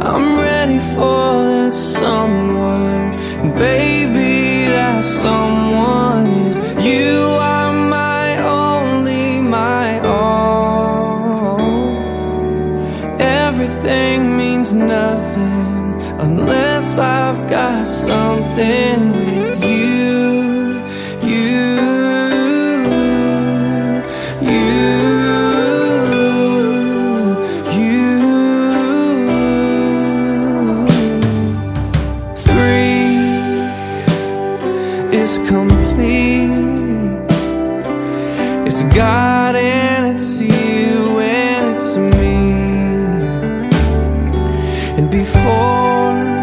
I'm ready for that someone, and baby, that someone is you. Are my only, my all. Everything means nothing unless I've got something with you. Is complete. It's God and it's you and it's me. And before